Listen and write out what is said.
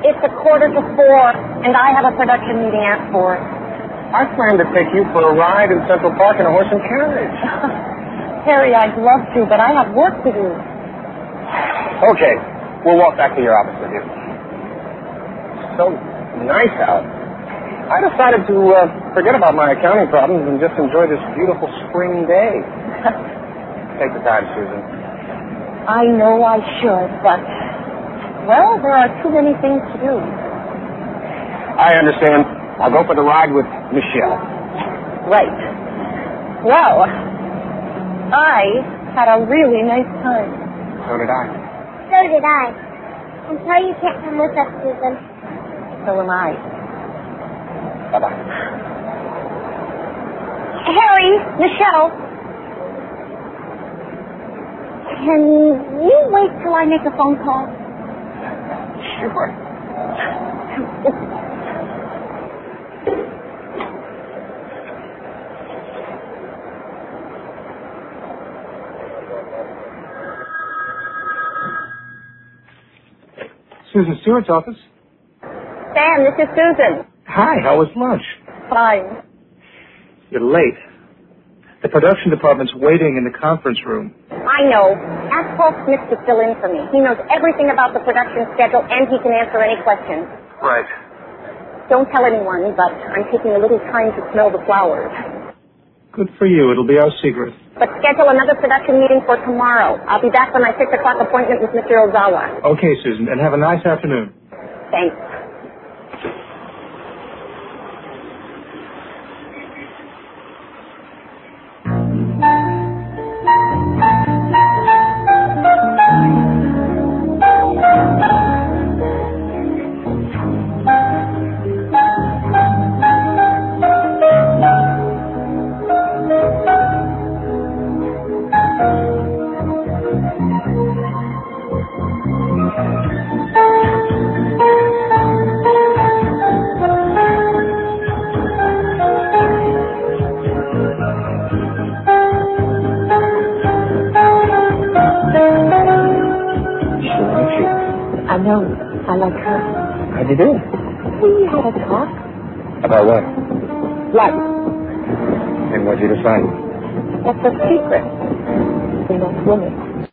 It's 3:45, and I have a production meeting at 4. I plan to take you for a ride in Central Park in a horse and carriage. Harry, I'd love to, but I have work to do. Okay, we'll walk back to your office with you. So nice out. I decided to forget about my accounting problems and just enjoy this beautiful spring day. Take the time, Susan. I know I should, but, well, there are too many things to do. I understand. I'll go for the ride with Michelle. Right. Well, I had a really nice time. So did I. So did I. I'm sorry you can't come with us, Susan. So am I. Bye-bye. Harry, Michelle. Can you wait till I make a phone call? Sure. Susan Stewart's office. Sam, this is Susan. Hi, how was lunch? Fine. You're late. The production department's waiting in the conference room. I know. Ask Paul Smith to fill in for me. He knows everything about the production schedule, and he can answer any questions. Right. Don't tell anyone, but I'm taking a little time to smell the flowers. Good for you. It'll be our secret. But schedule another production meeting for tomorrow. I'll be back for my 6 o'clock appointment with Mr. Ozawa. Okay, Susan, and have a nice afternoon. Thanks. I know. I like her. How'd you do? We had a talk. About what? Life. And what'd you decide? That's a secret between us women.